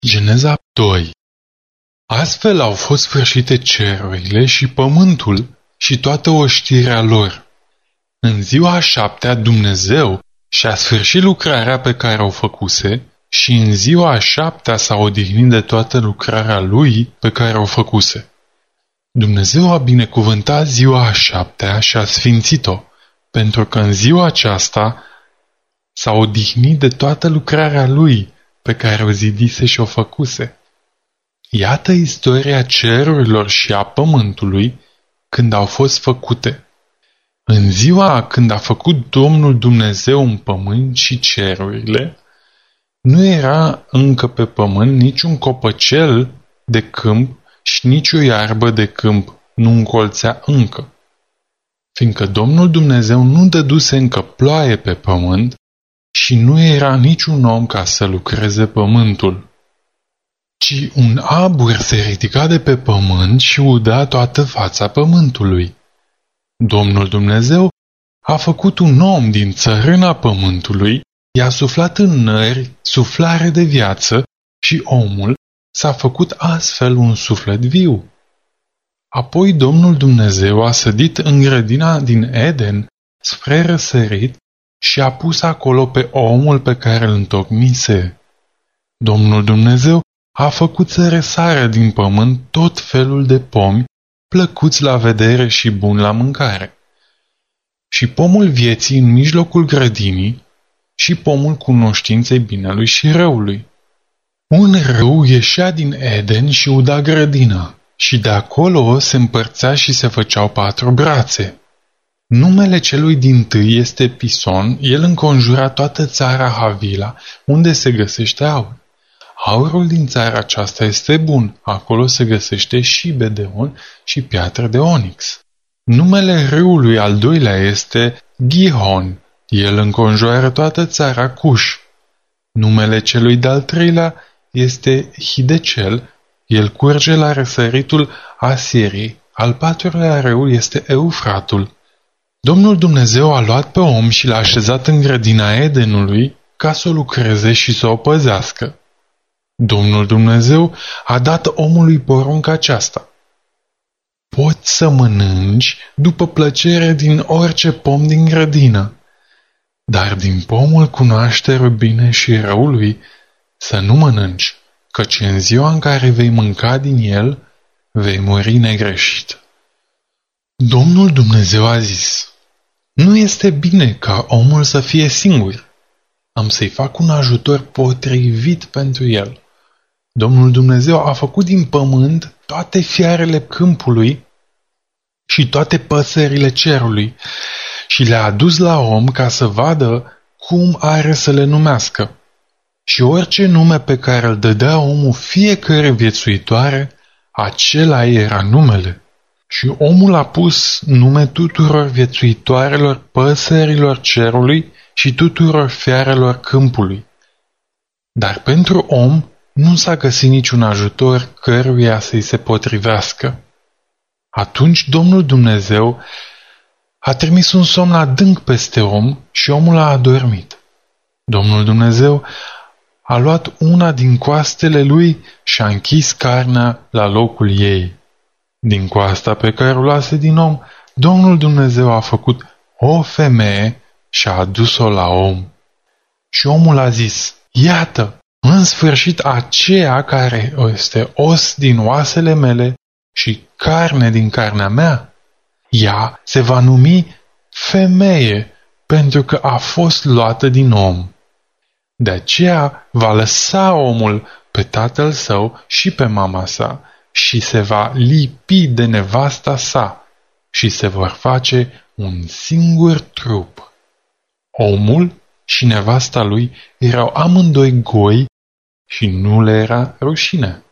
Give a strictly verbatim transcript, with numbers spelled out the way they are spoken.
Geneza doi. Astfel au fost sfârșite cerurile și pământul și toată oștirea lor. În ziua a șaptea Dumnezeu și-a sfârșit lucrarea pe care o făcuse și în ziua a șaptea s-a odihnit de toată lucrarea lui pe care o făcuse. Dumnezeu a binecuvântat ziua a șaptea și a sfințit-o, pentru că în ziua aceasta s-a odihnit de toată lucrarea lui pe care o zidise și o făcuse. Iată istoria cerurilor și a pământului când au fost făcute. În ziua când a făcut Domnul Dumnezeu un pământ și cerurile, nu era încă pe pământ niciun copăcel de câmp și nici o iarbă de câmp nu încolțea încă, fiindcă Domnul Dumnezeu nu dăduse încă ploaie pe pământ și nu era niciun om ca să lucreze pământul, ci un abur se ridica de pe pământ și uda toată fața pământului. Domnul Dumnezeu a făcut un om din țărâna pământului, i-a suflat în nări suflare de viață și omul s-a făcut astfel un suflet viu. Apoi Domnul Dumnezeu a sădit în grădina din Eden spre răsărit și a pus acolo pe omul pe care îl întocmise. Domnul Dumnezeu a făcut să răsară din pământ tot felul de pomi, plăcuți la vedere și buni la mâncare. Și pomul vieții în mijlocul grădinii și pomul cunoștinței binelui și răului. Un râu ieșea din Eden și uda grădina, și de acolo se împărțea și se făceau patru brațe. Numele celui dintâi este Pison, el înconjura toată țara Havila, unde se găsește aur. Aurul din țara aceasta este bun, acolo se găsește și bedeon și piatră de onix. Numele râului al doilea este Gihon, el înconjoară toată țara Cuș. Numele celui de-al treilea este Hidecel, el curge la răsăritul Asierii, al patrulea râu este Eufratul. Domnul Dumnezeu a luat pe om și l-a așezat în grădina Edenului ca să o lucreze și să o păzească. Domnul Dumnezeu a dat omului porunca aceasta: poți să mănânci după plăcere din orice pom din grădină, dar din pomul cunoașterii bine și răului să nu mănânci, căci în ziua în care vei mânca din el, vei muri negreșit. Domnul Dumnezeu a zis: nu este bine ca omul să fie singur. Am să-i fac un ajutor potrivit pentru el. Domnul Dumnezeu a făcut din pământ toate fiarele câmpului și toate păsările cerului și le-a adus la om ca să vadă cum are să le numească. Și orice nume pe care îl dădea omul fiecare viețuitoare, acela era numele. Și omul a pus nume tuturor viețuitoarelor păsărilor cerului și tuturor fiarelor câmpului. Dar pentru om nu s-a găsit niciun ajutor căruia să-i se potrivească. Atunci Domnul Dumnezeu a trimis un somn adânc peste om și omul a adormit. Domnul Dumnezeu a luat una din coastele lui și a închis carnea la locul ei. Din coasta pe care o luase din om, Domnul Dumnezeu a făcut o femeie și a adus-o la om. Și omul a zis: iată, în sfârșit aceea care este os din oasele mele și carne din carnea mea. Ea se va numi femeie, pentru că a fost luată din om. De aceea va lăsa omul pe tatăl său și pe mama sa și se va lipi de nevasta sa și se vor face un singur trup. Omul și nevasta lui erau amândoi goi și nu le era rușine.